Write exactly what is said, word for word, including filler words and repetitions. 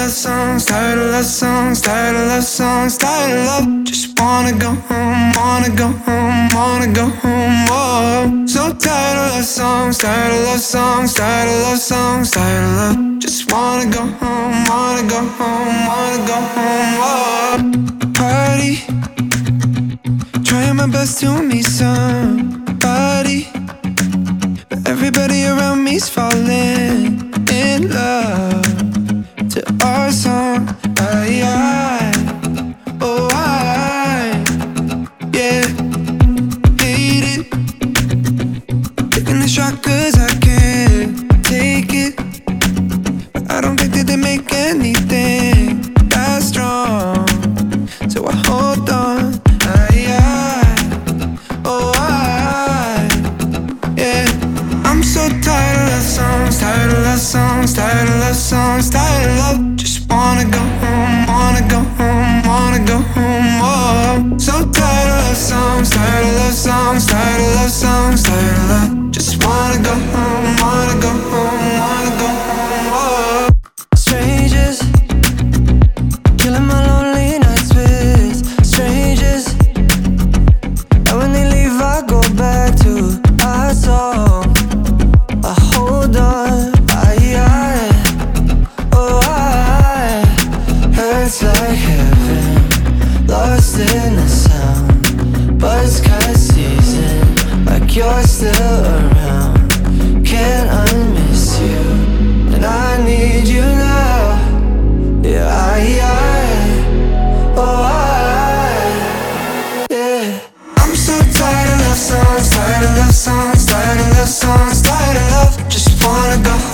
love songs, tired of love songs, tired of love songs, tired of love. Just wanna go home, wanna go home, wanna go home. Oh, so tired of love songs, tired of love songs, tired of love songs, tired of love. Just wanna go home, wanna go home, wanna go home. Oh, party, trying my best to meet somebody, but everybody around me's falling in love to our song. I, I, oh I, yeah, hate it, taking the shot cause I can't take it, but I don't think that they make anything that strong, so I hold on. I, I, oh I, yeah, I'm so tired of love songs, tired of love songs, tired of love songs, tired of love. Just wanna go home, wanna go home, wanna go home. Oh, so tired of love songs, tired of love songs, tired of love songs, tired of love. Just wanna go home, wanna go home, wanna go home. Oh, strangers, killing my lonely nights with strangers, and when they leave I go back to our song. I hold on, I, I, oh I, hurts like heaven, lost in the sound, buzzcut season, like you're still around. Can't unmiss you, and I need you now. Yeah, I, I, oh I, yeah. I'm so tired of love songs, tired of love songs, tired of love songs, tired of love. Just wanna go